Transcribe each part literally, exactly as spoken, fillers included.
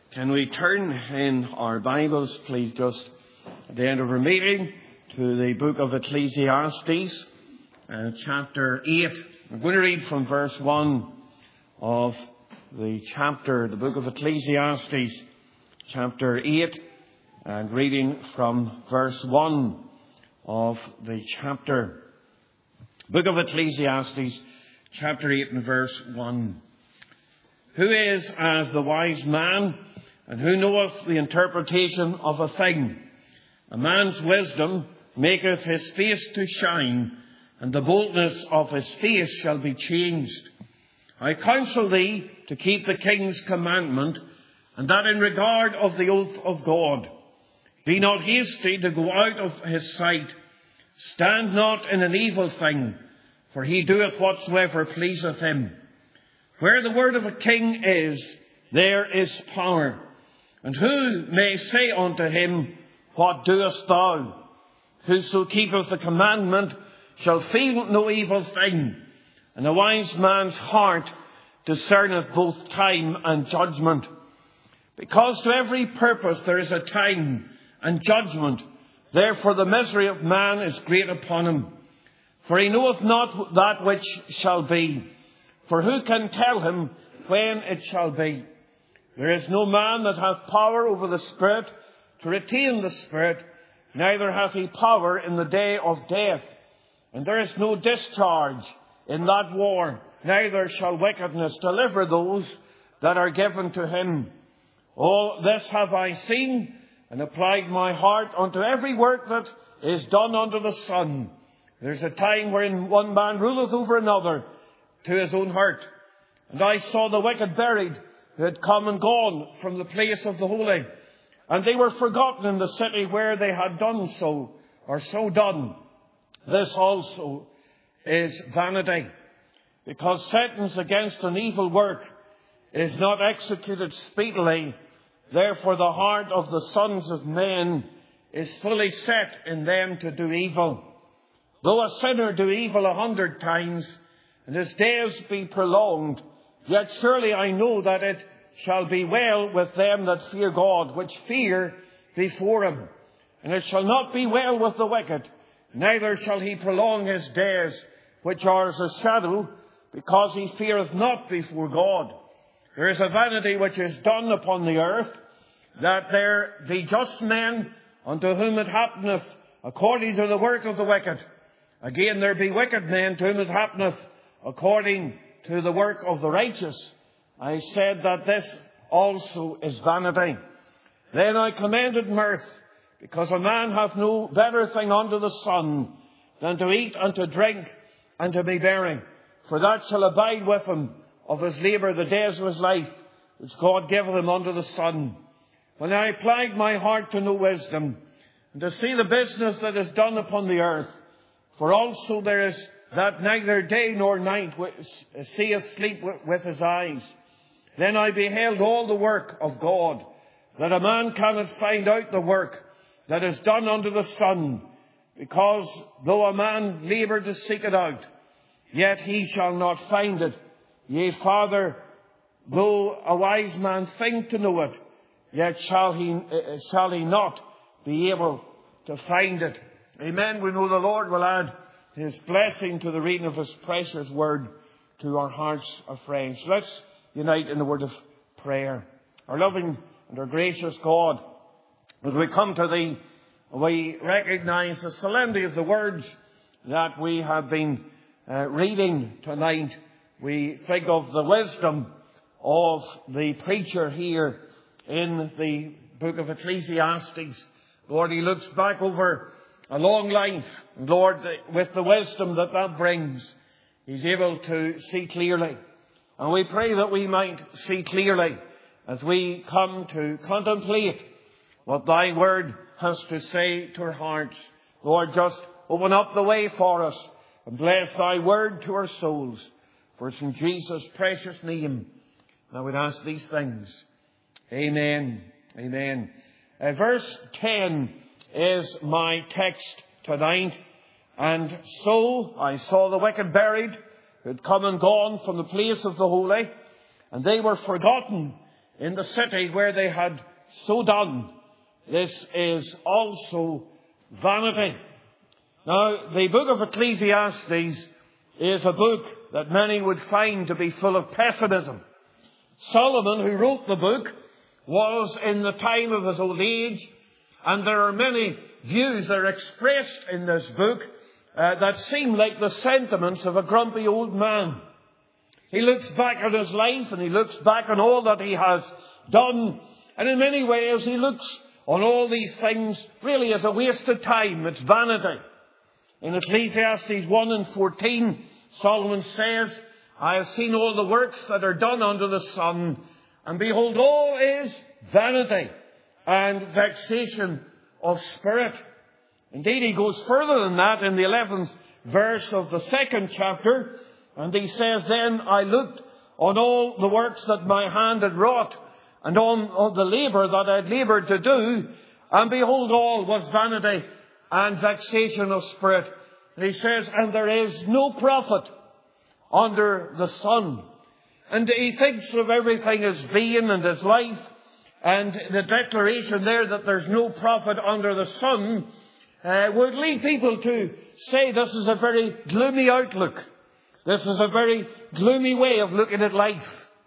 Can we turn in our Bibles, please, just at the end of our meeting, to the book of Ecclesiastes, uh, chapter eight. I'm going to read from verse one of the chapter, the book of Ecclesiastes, chapter eight, and reading from verse one of the chapter. Book of Ecclesiastes, chapter eight, and verse one. Who is as the wise man, and who knoweth the interpretation of a thing? A man's wisdom maketh his face to shine, and the boldness of his face shall be changed. I counsel thee to keep the king's commandment, and that in regard of the oath of God. Be not hasty to go out of his sight. Stand not in an evil thing, for he doeth whatsoever pleaseth him. Where the word of a king is, there is power. And who may say unto him, What doest thou? Whoso keepeth the commandment shall feel no evil thing. And a wise man's heart discerneth both time and judgment. Because to every purpose there is a time and judgment. Therefore the misery of man is great upon him. For he knoweth not that which shall be. For who can tell him when it shall be? There is no man that hath power over the Spirit to retain the Spirit, neither hath he power in the day of death. And there is no discharge in that war, neither shall wickedness deliver those that are given to him. All this have I seen, and applied my heart unto every work that is done under the sun. There is a time wherein one man ruleth over another to his own hurt. And I saw the wicked buried, who had come and gone from the place of the holy. And they were forgotten in the city where they had done so, or so done. This also is vanity, because sentence against an evil work is not executed speedily. Therefore the heart of the sons of men is fully set in them to do evil. Though a sinner do evil a hundred times, and his days be prolonged, yet surely I know that it shall be well with them that fear God, which fear before him. And it shall not be well with the wicked, neither shall he prolong his days, which are as a shadow, because he feareth not before God. There is a vanity which is done upon the earth, that there be just men unto whom it happeneth according to the work of the wicked. Again, there be wicked men to whom it happeneth according to the work of the righteous. I said that this also is vanity. Then I commended mirth, because a man hath no better thing under the sun than to eat and to drink and to be merry. For that shall abide with him of his labour the days of his life, which God giveth him under the sun. When I applied my heart to know wisdom, and to see the business that is done upon the earth, for also there is that neither day nor night seeth sleep with his eyes. Then I beheld all the work of God, that a man cannot find out the work that is done under the sun, because though a man labour to seek it out, yet he shall not find it. Yea, farther, though a wise man think to know it, yet shall he, uh, shall he not be able to find it. Amen. We know the Lord will add his blessing to the reading of his precious word to our hearts afresh. Let's unite in the word of prayer. Our loving and our gracious God, as we come to thee, we recognize the solemnity of the words that we have been uh, reading tonight. We think of the wisdom of the preacher here in the book of Ecclesiastes. Lord, he looks back over a long life. And Lord, with the wisdom that that brings, he's able to see clearly. And we pray that we might see clearly as we come to contemplate what thy word has to say to our hearts. Lord, just open up the way for us and bless thy word to our souls. For it's in Jesus' precious name I would ask these things. Amen. Amen. Uh, verse ten is my text tonight. And so I saw the wicked buried, who had come and gone from the place of the holy, and they were forgotten in the city where they had so done. This is also vanity. Now, the book of Ecclesiastes is a book that many would find to be full of pessimism. Solomon, who wrote the book, was in the time of his old age, and there are many views that are expressed in this book uh, that seem like the sentiments of a grumpy old man. He looks back on his life and he looks back on all that he has done, and in many ways he looks on all these things really as a waste of time. It's vanity. In Ecclesiastes one and fourteen, Solomon says, I have seen all the works that are done under the sun, and behold, all is vanity and vexation of spirit. Indeed, he goes further than that in the eleventh verse of the second chapter, and he says, Then I looked on all the works that my hand had wrought, and on, on the labour that I had laboured to do, and behold, all was vanity and vexation of spirit. And he says, and there is no profit under the sun. And he thinks of everything as vain and as life, and the declaration there that there's no profit under the sun uh, would lead people to say this is a very gloomy outlook. This is a very gloomy way of looking at life.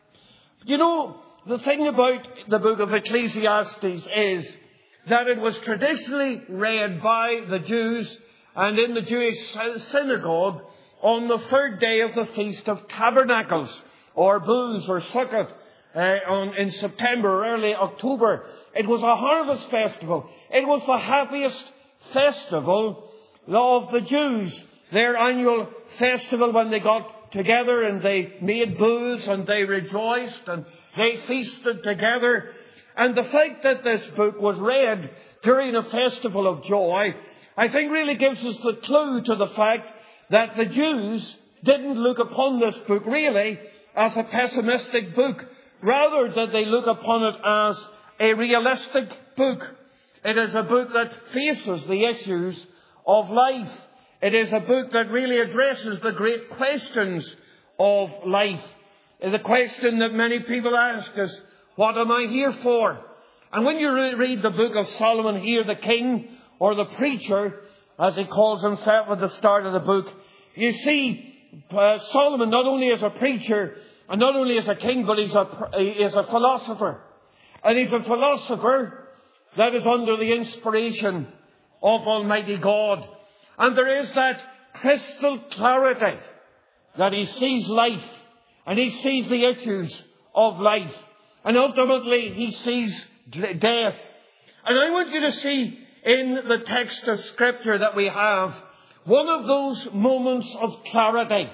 You know, the thing about the book of Ecclesiastes is that it was traditionally read by the Jews and in the Jewish synagogue on the third day of the Feast of Tabernacles, or Booths or Sukkot, uh, on, in September, early October. It was a harvest festival. It was the happiest festival of the Jews, their annual festival when they got together and they made booths and they rejoiced and they feasted together. And the fact that this book was read during a festival of joy, I think really gives us the clue to the fact that the Jews didn't look upon this book really as a pessimistic book. Rather, that they look upon it as a realistic book. It is a book that faces the issues of life. It is a book that really addresses the great questions of life. The question that many people ask is, what am I here for? And when you re- read the book of Solomon here, the king, or the preacher, as he calls himself at the start of the book, you see uh, Solomon not only as a preacher, and not only as a king, but he's a, he is a philosopher. And he's a philosopher that is under the inspiration of Almighty God. And there is that crystal clarity that he sees life, and he sees the issues of life. And ultimately, he sees death. And I want you to see in the text of Scripture that we have one of those moments of clarity.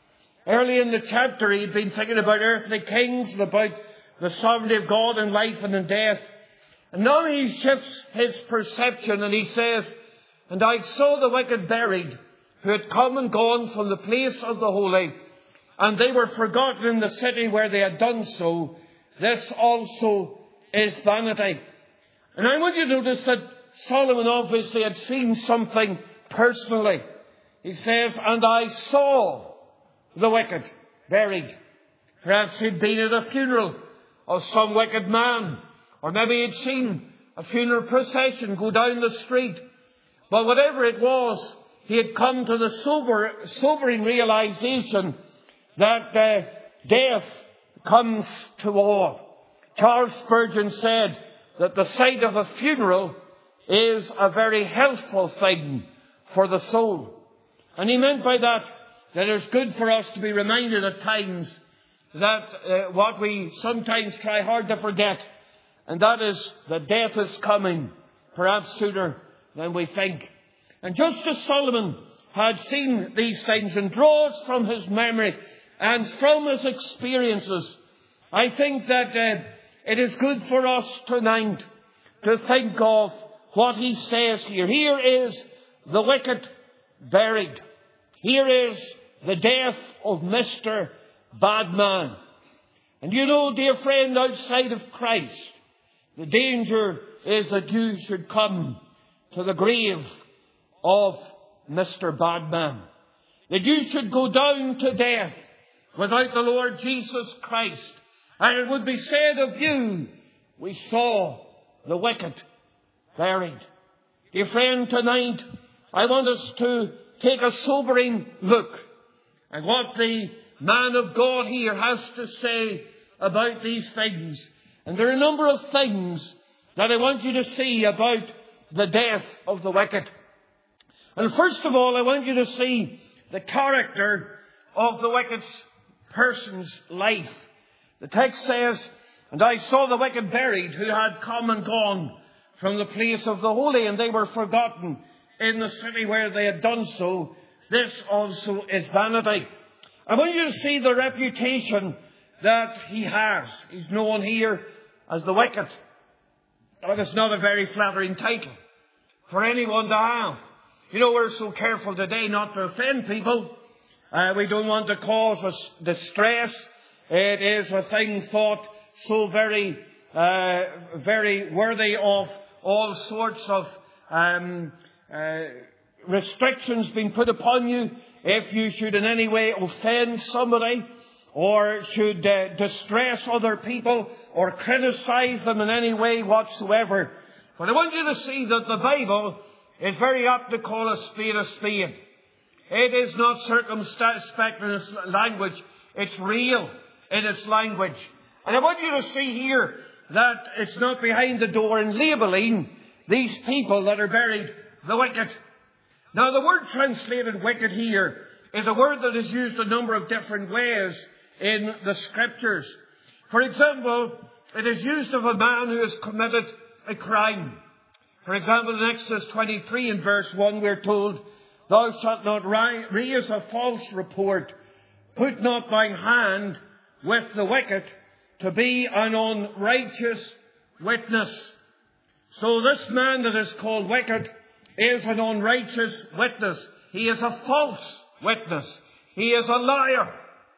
Early in the chapter, he'd been thinking about earthly kings and about the sovereignty of God in life and in death. And now he shifts his perception and he says, And I saw the wicked buried, who had come and gone from the place of the holy, and they were forgotten in the city where they had done so. This also is vanity. And I want you to notice that Solomon obviously had seen something personally. He says, And I saw the wicked buried. Perhaps he'd been at a funeral of some wicked man, or maybe he'd seen a funeral procession go down the street. But whatever it was, he had come to the sober, sobering realization that uh, death comes to all. Charles Spurgeon said that the sight of a funeral is a very healthful thing for the soul. And he meant by that that it's good for us to be reminded at times that uh, what we sometimes try hard to forget, and that is that death is coming, perhaps sooner than we think. And just as Solomon had seen these things and draws from his memory and from his experiences, I think that uh, it is good for us tonight to think of what he says here. Here is the wicked buried. Here is the death of Mister Badman. And you know, dear friend, outside of Christ, the danger is that you should come to the grave of Mister Badman. That you should go down to death without the Lord Jesus Christ And it would be said of you, we saw the wicked buried. Dear friend, tonight I want us to take a sobering look at what the man of God here has to say about these things. And there are a number of things that I want you to see about the death of the wicked. And first of all, I want you to see the character of the wicked person's life. The text says, "And I saw the wicked buried, who had come and gone from the place of the holy, and they were forgotten in the city where they had done so. This also is vanity." I want you to see the reputation that he has. He's known here as the wicked. But it's not a very flattering title for anyone to have. You know, we're so careful today not to offend people. Uh, we don't want to cause us distress. It is a thing thought so very, uh, very worthy of all sorts of um, uh, restrictions being put upon you if you should in any way offend somebody or should uh, distress other people or criticize them in any way whatsoever. But I want you to see that the Bible is very apt to call a spade a spade. It is not circumspect in its language. It's real in its language. And I want you to see here that it's not behind the door in labelling these people that are buried the wicked. Now, the word translated wicked here is a word that is used a number of different ways in the Scriptures. For example, it is used of a man who has committed a crime. For example, in Exodus twenty-three in verse one, we're told, "Thou shalt not raise a false report. Put not thine hand with the wicked to be an unrighteous witness." So this man that is called wicked is an unrighteous witness. He is a false witness. He is a liar.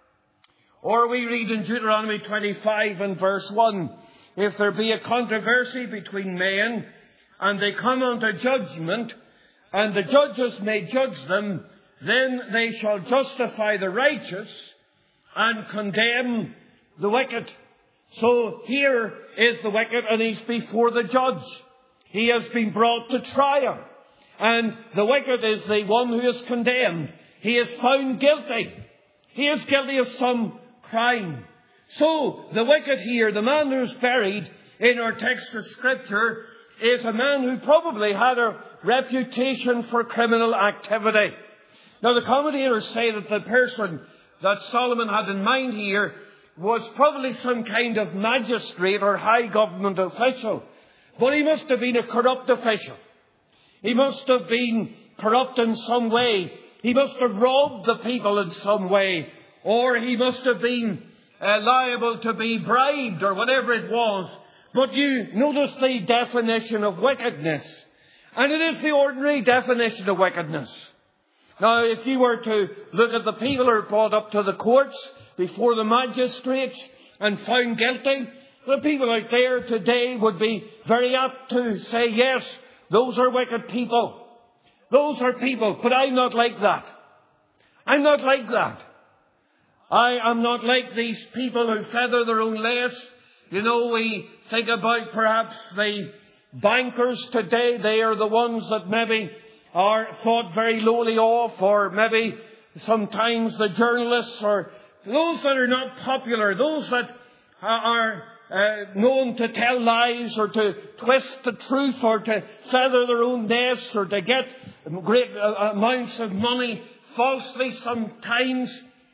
Or we read in Deuteronomy twenty-five and verse one, "If there be a controversy between men, and they come unto judgment, and the judges may judge them, then they shall justify the righteous and condemn the wicked." So here is the wicked, and he's before the judge. He has been brought to trial. And the wicked is the one who is condemned. He is found guilty. He is guilty of some crime. So the wicked here, the man who's buried in our text of Scripture, is a man who probably had a reputation for criminal activity. Now, the commentators say that the person that Solomon had in mind here was probably some kind of magistrate or high government official. But he must have been a corrupt official. He must have been corrupt in some way. He must have robbed the people in some way. Or he must have been uh, liable to be bribed or whatever it was. But you notice the definition of wickedness. And it is the ordinary definition of wickedness. Now, if you were to look at the people who are brought up to the courts before the magistrates and found guilty, the people out there today would be very apt to say, yes, those are wicked people. Those are people. But I'm not like that. I'm not like that. I am not like these people who feather their own lace. You know, we think about perhaps the bankers today. They are the ones that maybe are thought very lowly of, or maybe sometimes the journalists, or those that are not popular, those that are uh, known to tell lies or to twist the truth or to feather their own nests or to get great uh, amounts of money falsely sometimes.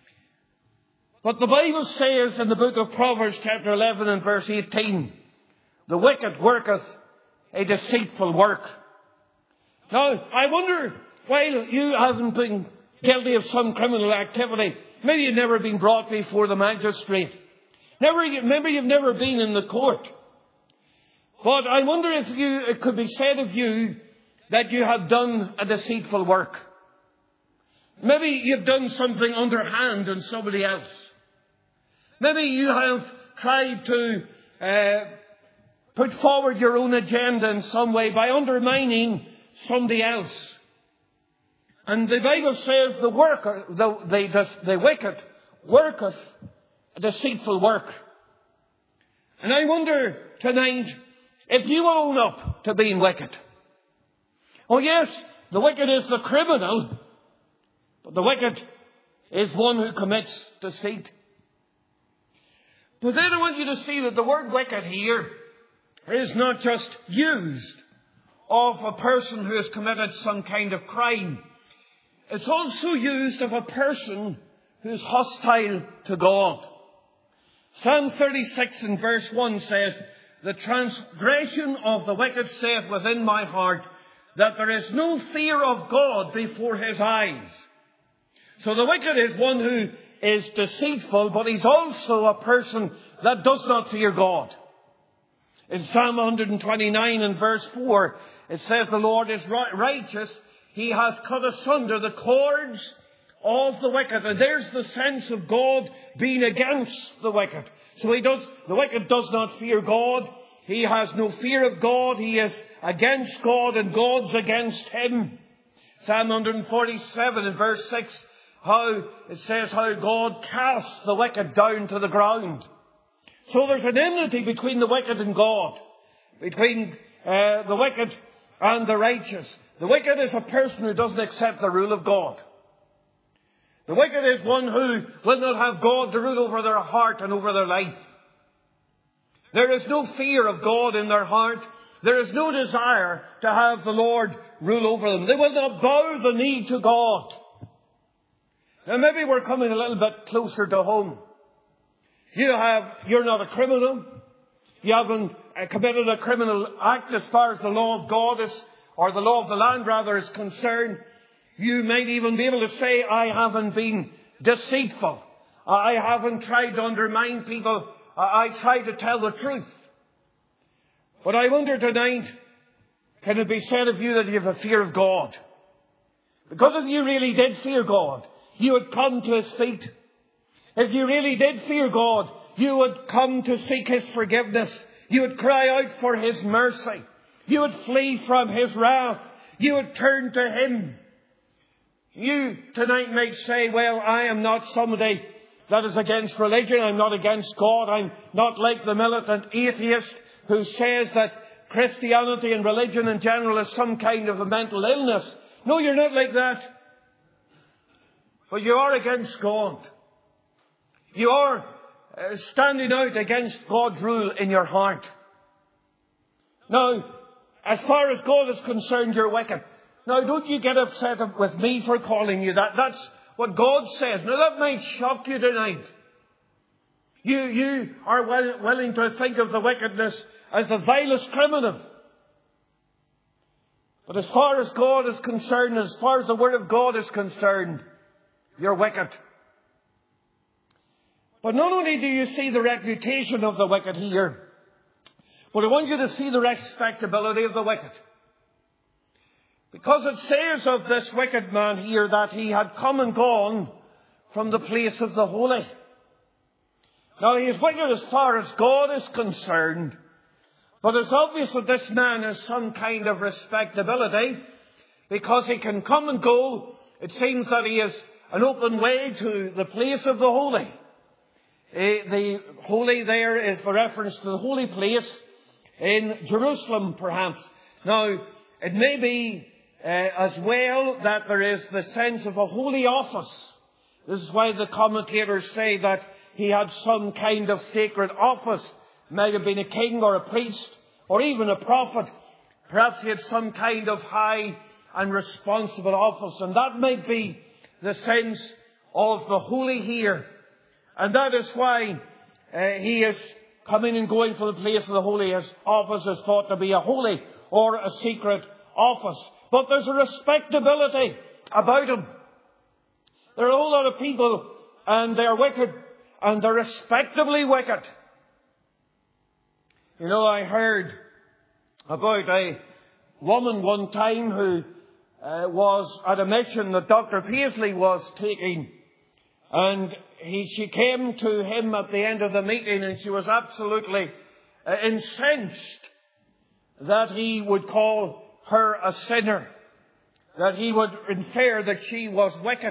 But the Bible says in the book of Proverbs chapter eleven and verse eighteen, "The wicked worketh a deceitful work." Now, I wonder, while you haven't been guilty of some criminal activity, maybe you've never been brought before the magistrate. Never, maybe you've never been in the court. But I wonder if you, it could be said of you that you have done a deceitful work. Maybe you've done something underhand on somebody else. Maybe you have tried to uh, put forward your own agenda in some way by undermining somebody else. And the Bible says the worker, the, the, the, the wicked worketh a deceitful work. And I wonder tonight if you own up to being wicked. Oh yes, the wicked is the criminal, but the wicked is one who commits deceit. But then I want you to see that the word wicked here is not just used of a person who has committed some kind of crime. It's also used of a person who is hostile to God. Psalm thirty-six and verse one says, "The transgression of the wicked saith within my heart, that there is no fear of God before his eyes." So the wicked is one who is deceitful, but he's also a person that does not fear God. In Psalm one twenty-nine and verse four, it says, "The Lord is righteous. He hath cut asunder the cords of the wicked." And there's the sense of God being against the wicked. So he does, the wicked does not fear God. He has no fear of God. He is against God and God's against him. Psalm one forty-seven and verse six, how it says how God casts the wicked down to the ground. So there's an enmity between the wicked and God, between uh, the wicked and the righteous. The wicked is a person who doesn't accept the rule of God. The wicked is one who will not have God to rule over their heart and over their life. There is no fear of God in their heart. There is no desire to have the Lord rule over them. They will not bow the knee to God. Now maybe we're coming a little bit closer to home. You have, you're not a criminal. You haven't committed a criminal act as far as the law of God is, or the law of the land rather, is concerned. You might even be able to say, I haven't been deceitful. I haven't tried to undermine people. I tried to tell the truth. But I wonder tonight, can it be said of you that you have a fear of God? Because if you really did fear God, you would come to his feet. If you really did fear God, you would come to seek his forgiveness. You would cry out for his mercy. You would flee from his wrath. You would turn to him. You tonight might say, well, I am not somebody that is against religion. I'm not against God. I'm not like the militant atheist who says that Christianity and religion in general is some kind of a mental illness. No, you're not like that. But you are against God. You are uh, standing out against God's rule in your heart. Now, as far as God is concerned, you're wicked. Now, don't you get upset with me for calling you that. That's what God says. Now, that might shock you tonight. You, you are well, willing to think of the wickedness as the vilest criminal. But as far as God is concerned, as far as the Word of God is concerned, you're wicked. But not only do you see the reputation of the wicked here, but I want you to see the respectability of the wicked. Because it says of this wicked man here that he had come and gone from the place of the holy. Now, he is wicked as far as God is concerned, but it's obvious that this man has some kind of respectability because he can come and go. It seems that he is an open way to the place of the holy. The holy there is for reference to the holy place in Jerusalem, perhaps. Now, it may be uh, as well that there is the sense of a holy office. This is why the commentators say that he had some kind of sacred office. Might have been a king or a priest or even a prophet. Perhaps he had some kind of high and responsible office. And that might be the sense of the holy here. And that is why uh, he is coming and going from the place of the holy. His office is thought to be a holy or a secret office. But there's a respectability about him. There are a whole lot of people and they're wicked and they're respectably wicked. You know, I heard about a woman one time who uh, was at a mission that Doctor Paisley was taking. And he, she came to him at the end of the meeting and she was absolutely uh, incensed that he would call her a sinner, that he would infer that she was wicked.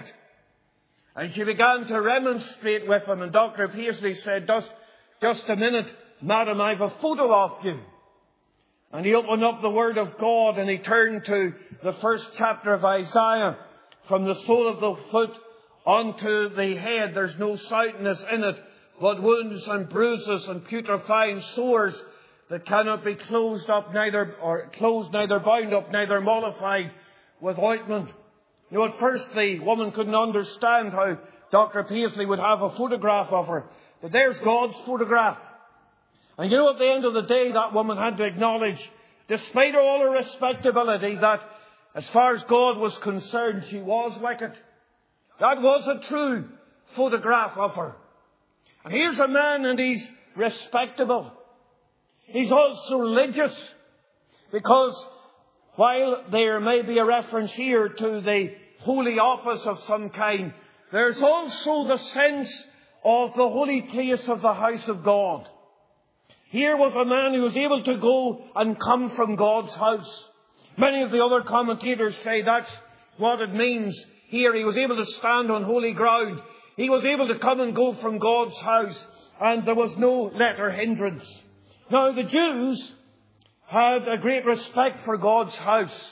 And she began to remonstrate with him, and Doctor Paisley said, just, just a minute, "Madam, I have a photo of you." And he opened up the Word of God and he turned to the first chapter of Isaiah. From the sole of the foot onto the head, there's no soundness in it, but wounds and bruises and putrefying sores that cannot be closed up, neither or closed, neither bound up, neither mollified with ointment. You know, at first the woman couldn't understand how Doctor Paisley would have a photograph of her. But there's God's photograph. And you know, at the end of the day, that woman had to acknowledge, despite all her respectability, that as far as God was concerned, she was wicked. That was a true photograph of her. And here's a man, and he's respectable. He's also religious. Because while there may be a reference here to the holy office of some kind, there's also the sense of the holy place of the house of God. Here was a man who was able to go and come from God's house. Many of the other commentators say that's what it means here. He was able to stand on holy ground. He was able to come and go from God's house, and there was no let or hindrance. Now, the Jews had a great respect for God's house.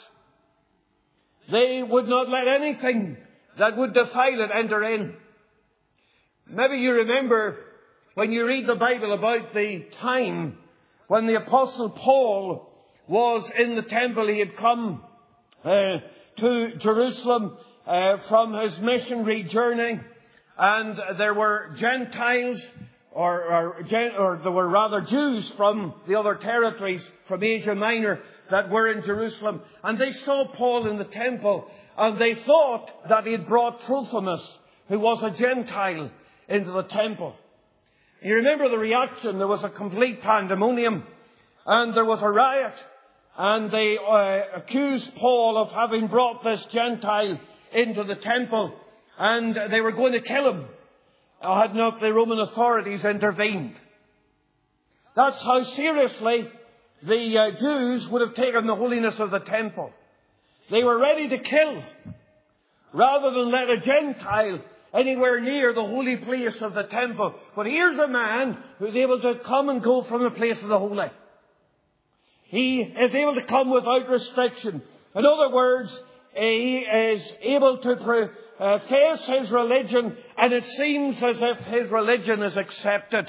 They would not let anything that would defile it enter in. Maybe you remember when you read the Bible about the time when the Apostle Paul was in the temple. He had come uh, to Jerusalem uh, from his missionary journey, and there were Gentiles, or, or, or there were rather Jews from the other territories, from Asia Minor, that were in Jerusalem. And they saw Paul in the temple, and they thought that he had brought Trophimus, who was a Gentile, into the temple. You remember the reaction. There was a complete pandemonium, and there was a riot, and they uh, accused Paul of having brought this Gentile into the temple, and they were going to kill him had not the Roman authorities intervened. That's how seriously the uh, Jews would have taken the holiness of the temple. They were ready to kill, rather than let a Gentile anywhere near the holy place of the temple. But here's a man who's able to come and go from the place of the holy. He is able to come without restriction. In other words, he is able to profess his religion, and it seems as if his religion is accepted.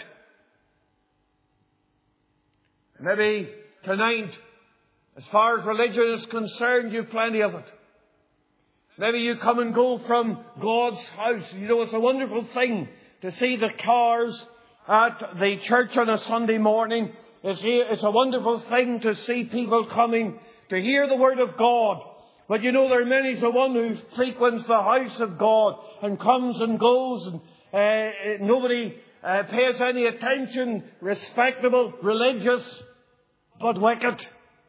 Maybe tonight, as far as religion is concerned, you've plenty of it. Maybe you come and go from God's house. You know, it's a wonderful thing to see the cars at the church on a Sunday morning. It's a wonderful thing to see people coming to hear the Word of God. But you know, there are many a one who frequents the house of God and comes and goes, and uh, nobody uh, pays any attention, respectable, religious, but wicked.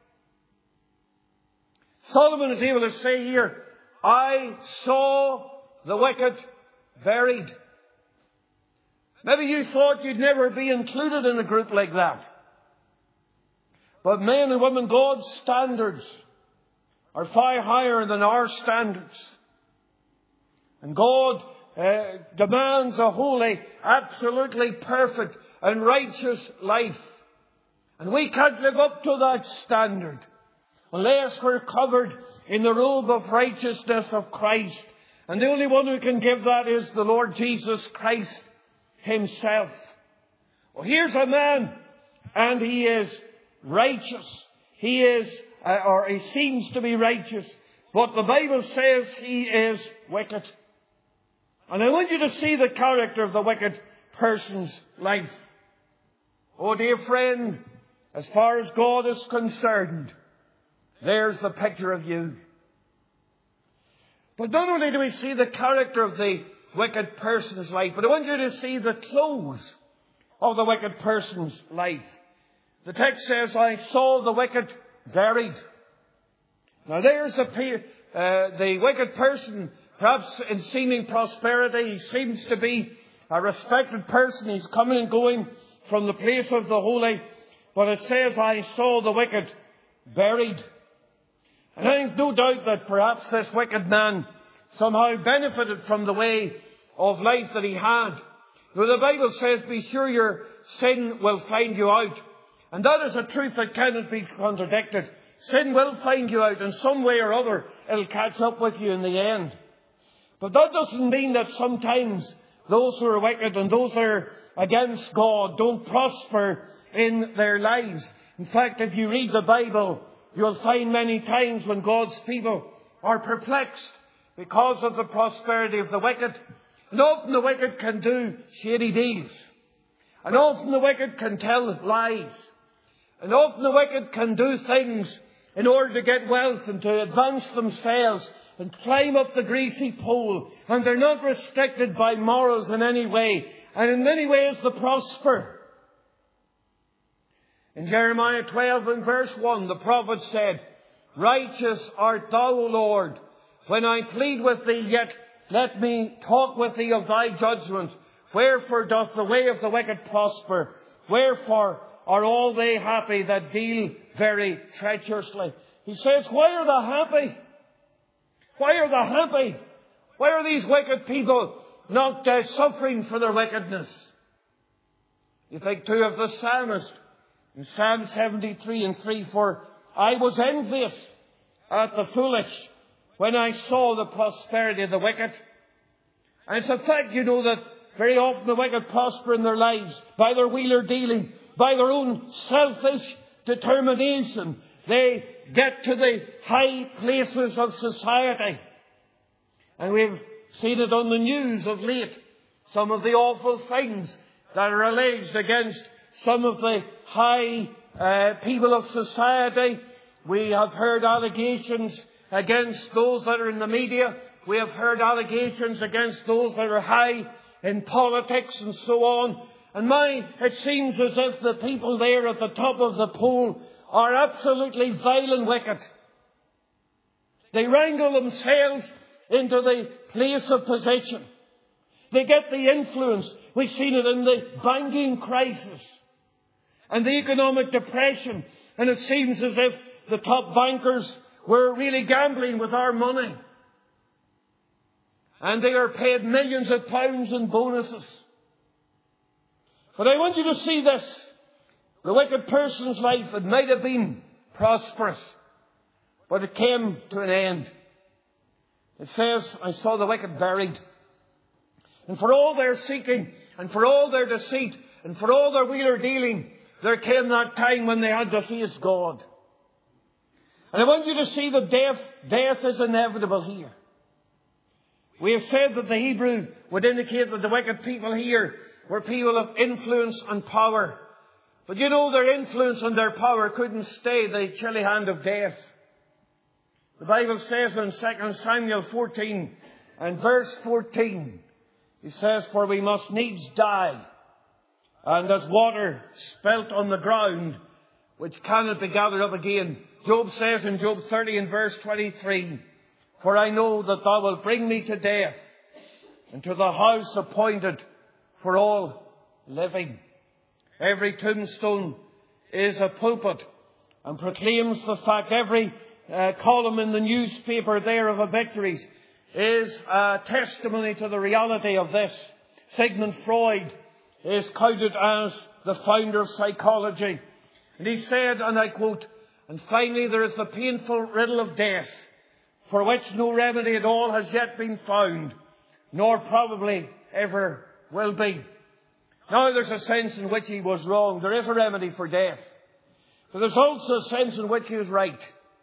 Solomon is able to say here, I saw the wicked buried. Maybe you thought you'd never be included in a group like that. But men and women, God's standards are far higher than our standards. And God uh, demands a holy, absolutely perfect and righteous life. And we can't live up to that standard unless we're covered in the robe of righteousness of Christ. And the only one who can give that is the Lord Jesus Christ Himself. Well, here's a man, and he is righteous. He is, uh, or he seems to be righteous, but the Bible says he is wicked. And I want you to see the character of the wicked person's life. Oh, dear friend, as far as God is concerned, there's the picture of you. But not only do we see the character of the wicked person's life, but I want you to see the close of the wicked person's life. The text says, I saw the wicked buried. Now there's the, uh, the wicked person, perhaps in seeming prosperity. He seems to be a respected person. He's coming and going from the place of the holy. But it says, I saw the wicked buried. And I have no doubt that perhaps this wicked man somehow benefited from the way of life that he had. Well, the Bible says, be sure your sin will find you out. And that is a truth that cannot be contradicted. Sin will find you out in some way or other. It'll catch up with you in the end. But that doesn't mean that sometimes those who are wicked and those who are against God don't prosper in their lives. In fact, if you read the Bible, you'll find many times when God's people are perplexed because of the prosperity of the wicked. And often the wicked can do shady deeds. And often the wicked can tell lies. And often the wicked can do things in order to get wealth and to advance themselves and climb up the greasy pole. And they're not restricted by morals in any way. And in many ways they prosper. In Jeremiah twelve and verse one, the prophet said, righteous art thou, O Lord, when I plead with thee, yet let me talk with thee of thy judgment. Wherefore doth the way of the wicked prosper? Wherefore are all they happy that deal very treacherously? He says, why are they happy? Why are they happy? Why are these wicked people not uh, suffering for their wickedness? You think too of the psalmist in Psalm seventy-three and three, for I was envious at the foolish when I saw the prosperity of the wicked. And it's a fact, you know, that very often the wicked prosper in their lives by their wheeler dealing, by their own selfish determination. They get to the high places of society. And we've seen it on the news of late. Some of the awful things that are alleged against some of the high uh, people of society. We have heard allegations against those that are in the media. We have heard allegations against those that are high in politics and so on. And my, it seems as if the people there at the top of the pole are absolutely vile and wicked. They wrangle themselves into the place of position. They get the influence. We've seen it in the banking crisis and the economic depression. And it seems as if the top bankers were really gambling with our money. And they are paid millions of pounds in bonuses. But I want you to see this. The wicked person's life, it might have been prosperous, but it came to an end. It says, I saw the wicked buried. And for all their seeking, and for all their deceit, and for all their wheeler dealing, there came that time when they had to face God. And I want you to see that death, death is inevitable here. We have said that the Hebrew would indicate that the wicked people here were people of influence and power. But you know, their influence and their power couldn't stay the chilly hand of death. The Bible says in Second Samuel fourteen and verse fourteen, it says, for we must needs die, and as water spilt on the ground, which cannot be gathered up again. Job says in Job thirty and verse twenty-three, for I know that thou wilt bring me to death, and to the house appointed for all living. Every tombstone is a pulpit and proclaims the fact. Every uh, column in the newspaper there of obituaries is a testimony to the reality of this. Sigmund Freud is counted as the founder of psychology. And he said, and I quote, and finally there is the painful riddle of death, for which no remedy at all has yet been found, nor probably ever will be. Now there's a sense in which he was wrong. There is a remedy for death. But there's also a sense in which he was right.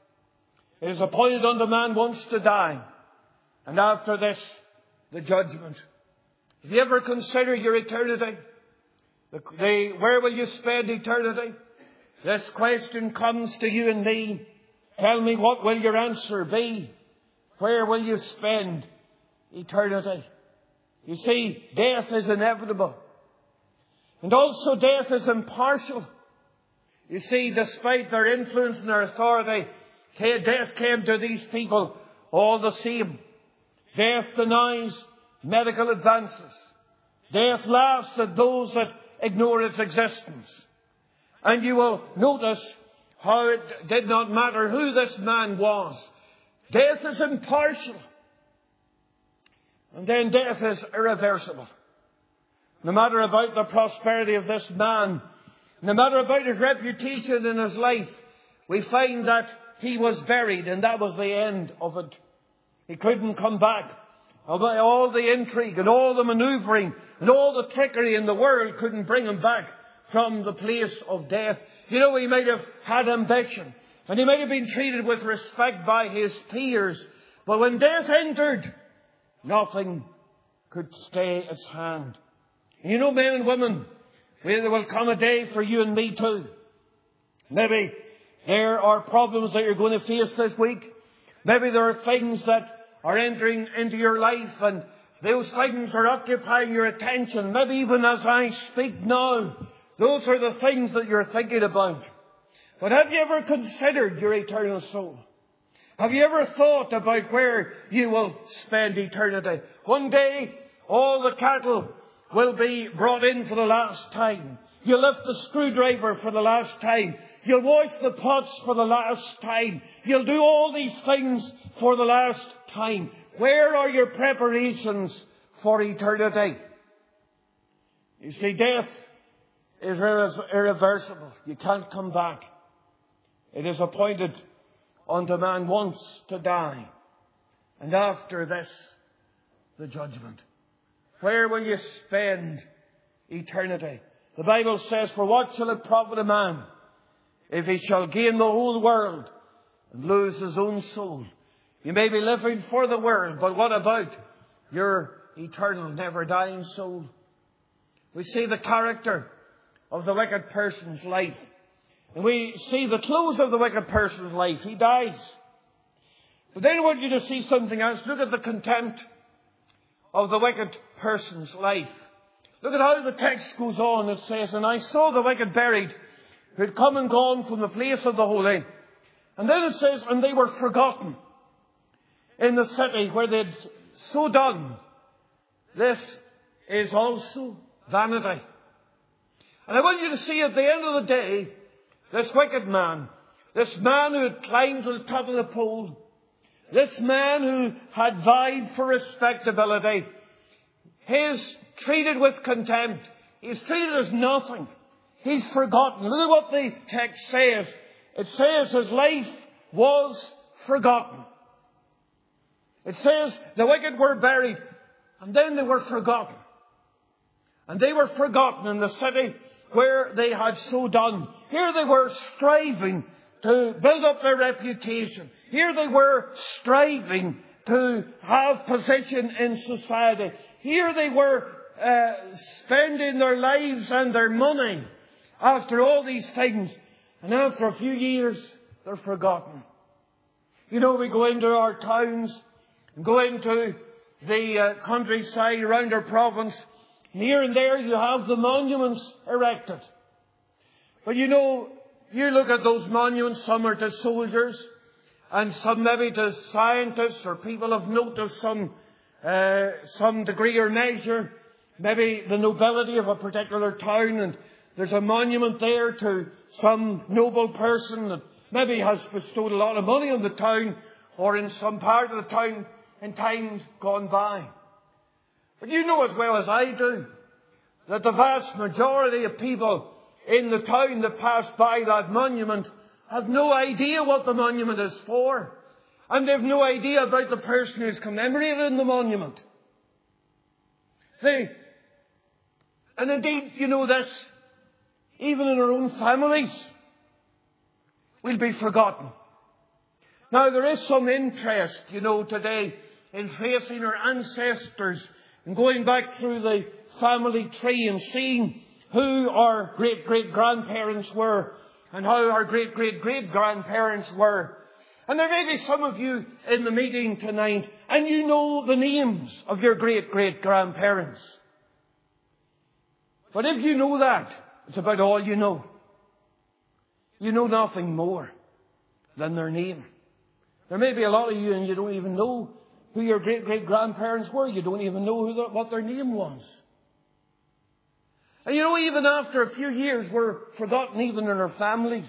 It is appointed unto man once to die, and after this, the judgment. Have you ever considered your eternity? The, the, where will you spend eternity? This question comes to you and me. Tell me, what will your answer be? Where will you spend eternity? You see, death is inevitable. And also death is impartial. You see, despite their influence and their authority, death came to these people all the same. Death denies medical advances. Death laughs at those that ignore its existence. And you will notice how it did not matter who this man was. Death is impartial. And then death is irreversible. no matter about the prosperity of this man, no matter about his reputation in his life, we find that he was buried, and that was the end of it. He couldn't come back. All the intrigue and all the manoeuvring and all the trickery in the world couldn't bring him back from the place of death. You know, he might have had ambition, and he might have been treated with respect by his peers. But when death entered, nothing could stay its hand. And you know, men and women, there will come a day for you and me too. Maybe there are problems that you're going to face this week. Maybe there are things that are entering into your life, and those things are occupying your attention. Maybe even as I speak now, those are the things that you're thinking about. But have you ever considered your eternal soul? Have you ever thought about where you will spend eternity? One day, all the cattle will be brought in for the last time. You'll lift the screwdriver for the last time. You'll wash the pots for the last time. You'll do all these things for the last time. Where are your preparations for eternity? You see, death is irre- irreversible. You can't come back. It is appointed unto man once to die. And after this, the judgment. Where will you spend eternity? The Bible says, for what shall it profit a man if he shall gain the whole world and lose his own soul? You may be living for the world, but what about your eternal, never-dying soul? We see the character of the wicked person's life. And we see the close of the wicked person's life. He dies. But then I want you to see something else. Look at the contempt of the wicked person's life. Look at how the text goes on. It says, and I saw the wicked buried, who had come and gone from the place of the holy. And then it says, and they were forgotten in the city where they'd so done. This is also vanity. And I want you to see at the end of the day, this wicked man, this man who had climbed to the top of the pole, this man who had vied for respectability, he's treated with contempt. He's treated as nothing. He's forgotten. Look at what the text says. It says his life was forgotten. It says the wicked were buried, and then they were forgotten. And they were forgotten in the city where they had so done. Here they were striving to build up their reputation. Here they were striving to have position in society. Here they were uh, spending their lives and their money after all these things. And after a few years, they're forgotten. You know, we go into our towns and go into the uh, countryside around our province. And here and there you have the monuments erected. But you know, you look at those monuments, some are to soldiers, and some maybe to scientists or people of note of some, uh, some degree or measure. Maybe the nobility of a particular town, and there's a monument there to some noble person that maybe has bestowed a lot of money on the town or in some part of the town in times gone by. But you know as well as I do that the vast majority of people in the town that pass by that monument have no idea what the monument is for. And they've no idea about the person who's commemorated in the monument. They, and indeed, you know this, even in our own families, we'll be forgotten. Now, there is some interest, you know, today in tracing our ancestors and going back through the family tree and seeing who our great-great-grandparents were and how our great-great-great-grandparents were. And there may be some of you in the meeting tonight, and you know the names of your great-great-grandparents. But if you know that, it's about all you know. You know nothing more than their name. There may be a lot of you and you don't even know who your great-great-grandparents were. You don't even know who the, what their name was. And you know, even after a few years, we're forgotten even in our families.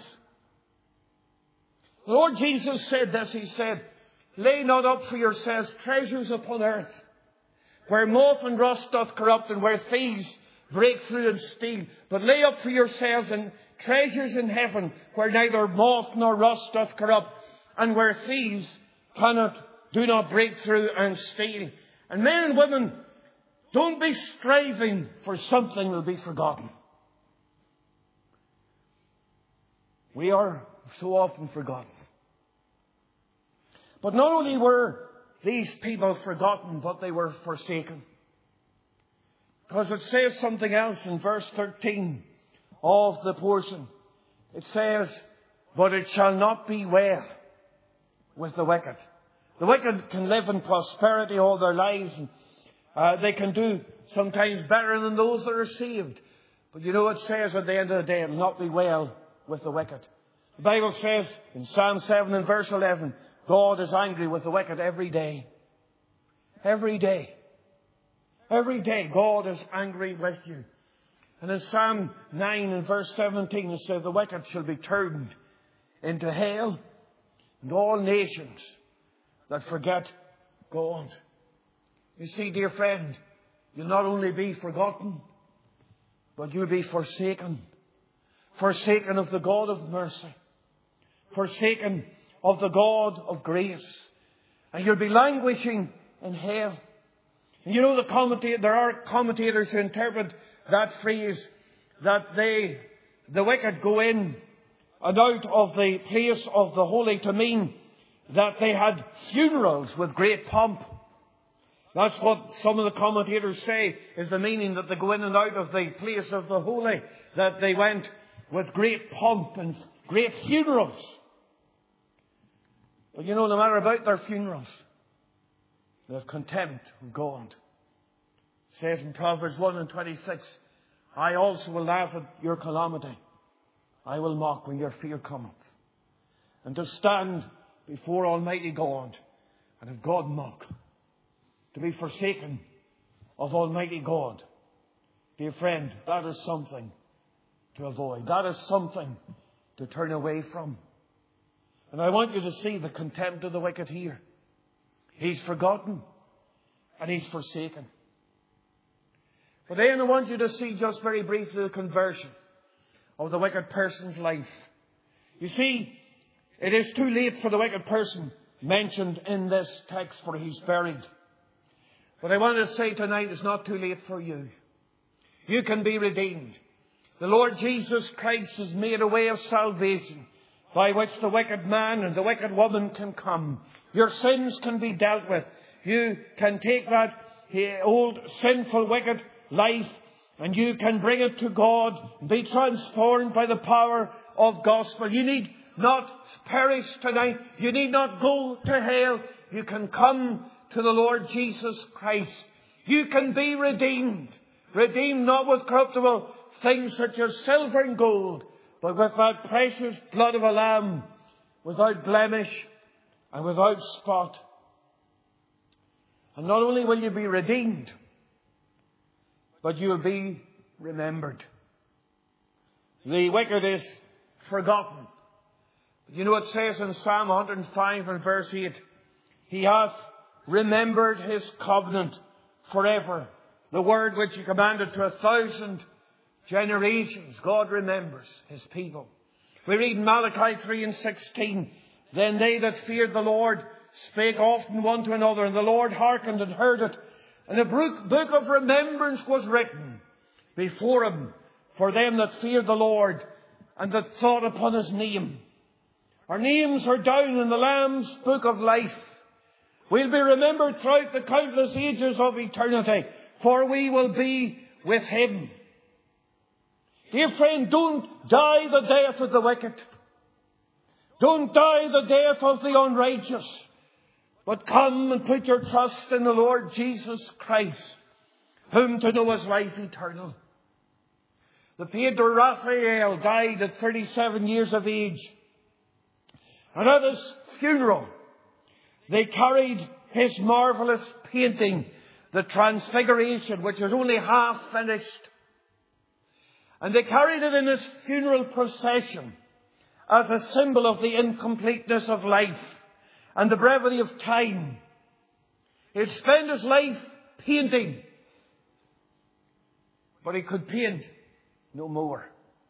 The Lord Jesus said this. He said, lay not up for yourselves treasures upon earth, where moth and rust doth corrupt, and where thieves break through and steal, but lay up for yourselves in treasures in heaven, where neither moth nor rust doth corrupt, and where thieves cannot, do not break through and steal. And men and women, don't be striving for something that will be forgotten. We are so often forgotten. But not only were these people forgotten, but they were forsaken. Because it says something else in verse thirteen of the portion. It says, but it shall not be well with the wicked. The wicked can live in prosperity all their lives, and uh, they can do sometimes better than those that are saved. But you know it says at the end of the day, it will not be well with the wicked. The Bible says in Psalm seven and verse eleven, God is angry with the wicked every day. Every day. Every day God is angry with you. And in Psalm nine and verse seventeen it says, the wicked shall be turned into hell, and all nations that forget God. You see, dear friend, you'll not only be forgotten, but you'll be forsaken. Forsaken of the God of mercy. Forsaken of the God of grace. And you'll be languishing in hell. And you know, the commentator, there are commentators who interpret that phrase that they, the wicked, go in and out of the place of the holy to mean that they had funerals with great pomp. That's what some of the commentators say is the meaning, that they go in and out of the place of the holy, that they went with great pomp and great funerals. But you know, no matter about their funerals, they have contempt of God. It says in Proverbs one and twenty-six, I also will laugh at your calamity. I will mock when your fear cometh. And to stand before Almighty God and have God mock, to be forsaken of Almighty God, dear friend, that is something to avoid. That is something to turn away from. And I want you to see the contempt of the wicked here. He's forgotten and he's forsaken. But then I want you to see just very briefly the conversion of the wicked person's life. You see, it is too late for the wicked person mentioned in this text, for he's buried. But I want to say tonight, it's not too late for you. You can be redeemed. The Lord Jesus Christ has made a way of salvation by which the wicked man and the wicked woman can come. Your sins can be dealt with. You can take that old sinful wicked life and you can bring it to God and be transformed by the power of gospel. You need not perish tonight. You need not go to hell. You can come to the Lord Jesus Christ. You can be redeemed. Redeemed not with corruptible things such as silver and gold, but with that precious blood of a lamb, without blemish and without spot. And not only will you be redeemed, but you will be remembered. The wicked is forgotten. You know, it says in Psalm one hundred five and verse eight, He hath remembered His covenant forever. The word which He commanded to a thousand generations. God remembers His people. We read in Malachi three and sixteen, Then they that feared the Lord spake often one to another, and the Lord hearkened and heard it. And a book of remembrance was written before Him for them that feared the Lord and that thought upon His name. Our names are down in the Lamb's book of life. We'll be remembered throughout the countless ages of eternity, for we will be with Him. Dear friend, don't die the death of the wicked. Don't die the death of the unrighteous. But come and put your trust in the Lord Jesus Christ, whom to know is life eternal. The painter Raphael died at thirty-seven years of age. And at his funeral, they carried his marvellous painting, The Transfiguration, which was only half finished. And they carried it in his funeral procession as a symbol of the incompleteness of life and the brevity of time. He'd spent his life painting but he could paint no more.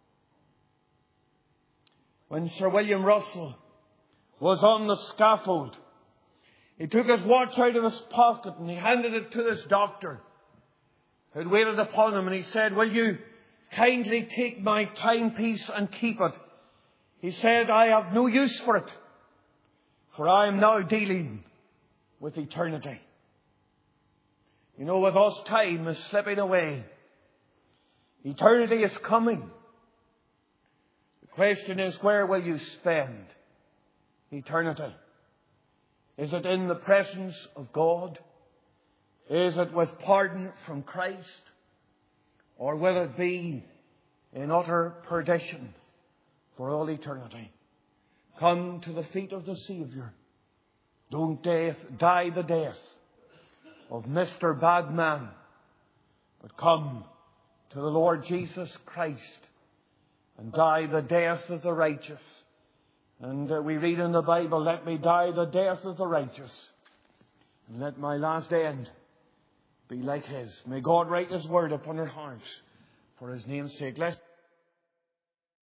When Sir William Russell was on the scaffold, he took his watch out of his pocket and he handed it to this doctor who had waited upon him, and he said, "Will you kindly take my timepiece and keep it?" He said, "I have no use for it, for I am now dealing with eternity." You know, with us, time is slipping away. Eternity is coming. The question is, where will you spend eternity? Is it in the presence of God? Is it with pardon from Christ? Or will it be in utter perdition for all eternity? Come to the feet of the Saviour. Don't death, die the death of Mister Badman, but come to the Lord Jesus Christ and die the death of the righteous. And uh, we read in the Bible, "Let me die the death of the righteous, and let my last end be like his." May God write His word upon our hearts for His name's sake. Let's